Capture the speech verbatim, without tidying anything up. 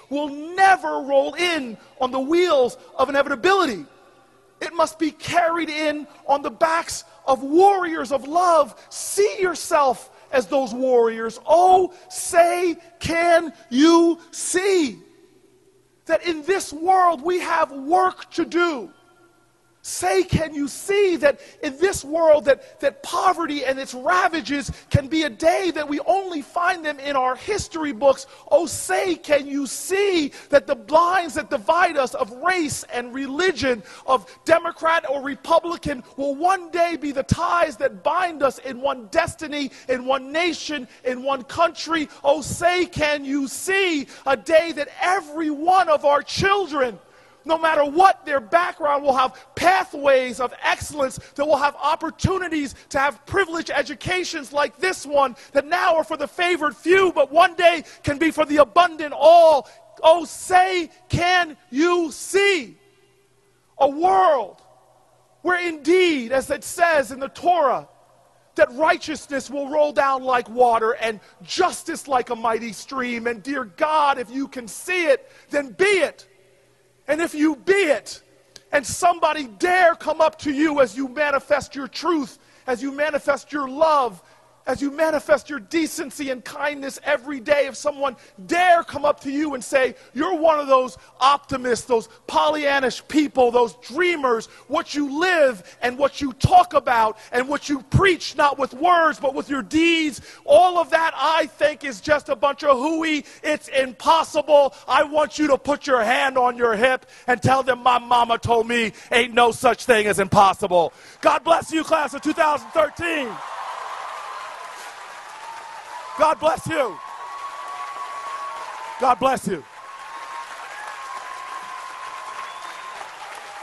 will never roll in on the wheels of inevitability. It must be carried in on the backs of warriors of love. See yourself as those warriors. Oh, say, can you see that in this world we have work to do? Say, can you see that in this world that, that poverty and its ravages can be a day that we only find them in our history books? Oh, say, can you see that the lines that divide us of race and religion, of Democrat or Republican, will one day be the ties that bind us in one destiny, in one nation, in one country? Oh, say, can you see a day that every one of our children, no matter what their background, will have pathways of excellence, that will have opportunities to have privileged educations like this one, that now are for the favored few, but one day can be for the abundant all. Oh, say, can you see a world where indeed, as it says in the Torah, that righteousness will roll down like water and justice like a mighty stream? And dear God, if you can see it, then be it. And if you be it, and somebody dare come up to you as you manifest your truth, as you manifest your love, as you manifest your decency and kindness every day, if someone dare come up to you and say, you're one of those optimists, those Pollyannish people, those dreamers, what you live and what you talk about and what you preach, not with words, but with your deeds, all of that I think is just a bunch of hooey. It's impossible. I want you to put your hand on your hip and tell them my mama told me ain't no such thing as impossible. God bless you, class of two thousand thirteen. God bless you. God bless you.